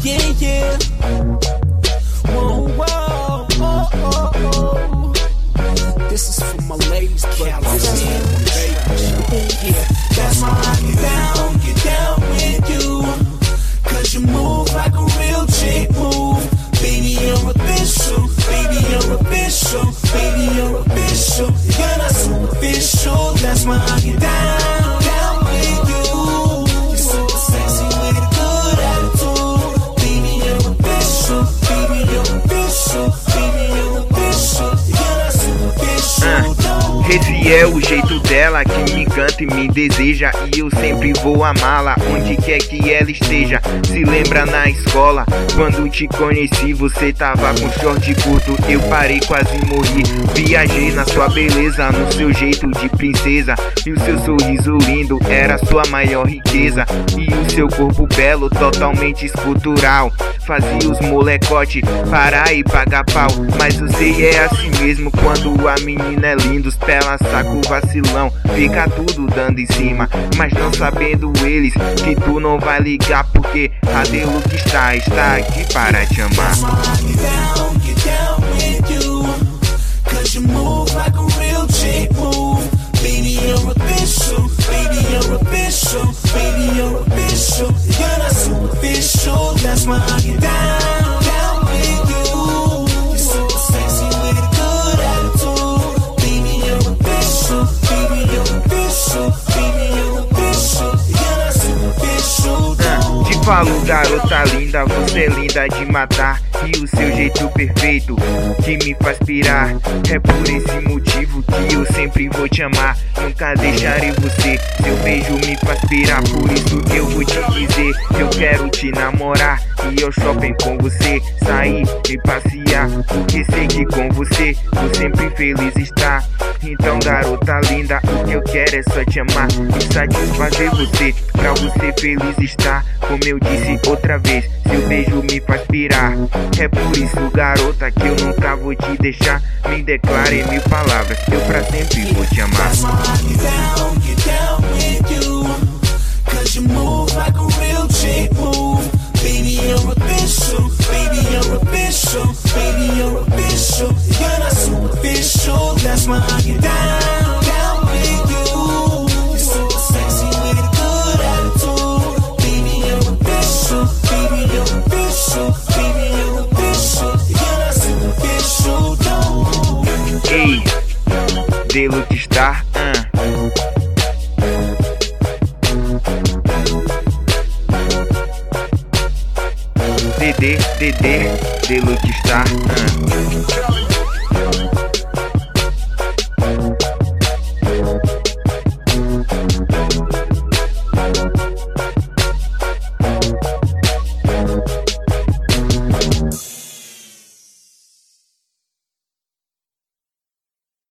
Yeah, yeah. Whoa, whoa, oh, oh, oh. This is for my ladies, but this is for my baby. Yeah, that's why I get down with you. Cause you move like a real chick move. Baby, you're official. Baby, you're official. Baby, you're official. You're not superficial. That's why I get down with you. You're super sexy with a good attitude. Baby, you're official. Baby, you're official. Baby, you're official. You're not superficial. Esse é o jeito dela que me encanta e me deseja, e eu sempre vou amá-la onde quer que ela esteja. Se lembra na escola, quando te conheci, você tava com short curto, eu parei, quase morri. Viajei na sua beleza, no seu jeito de princesa, e o seu sorriso lindo era sua maior riqueza. E o seu corpo belo, totalmente escultural, fazia os molecote parar e pagar pau. Mas você é assim mesmo, quando a menina é linda, os pela saco vacilão, fica tudo dando em cima, mas não sabendo eles que tu não vai ligar, porque a Deluxe está aqui para te amar. Get down with you. Cause you move like a real chick move. Baby, you're official. Baby, you're official. Baby, you're official. You're not superficial. That's why I get down with you. You're super sexy with a good attitude. Baby, you're official. Baby, you're official. Baby, you're official. You're not superficial. Te falo, garota linda, você é linda de matar, e o seu jeito perfeito que me faz pirar. É por esse motivo que eu sempre vou te amar, nunca deixarei você. Seu beijo me faz pirar, por isso que eu vou te dizer, eu quero te namorar, e ao shopping com você, sair e passear, porque sei que com você vou sempre feliz estar. Então, garota linda, o que eu quero é só te amar e satisfazer você, pra você feliz estar. Como eu disse outra vez, seu beijo me faz pirar. É por isso, garota, que eu nunca vou te deixar. Me declare em 1000 palavras, eu pra sempre vou te amar. Get down with you. Cause you move like a real chick move. Baby, you're official. Baby, you're official. Baby, you're official. You're not superficial. That's why I get down with you. You're super sexy with a good attitude. Baby, you're official. Baby, you're official. Baby, you're official. You're not superficial. No. Ei, Deluxe Star, Deluxe Star,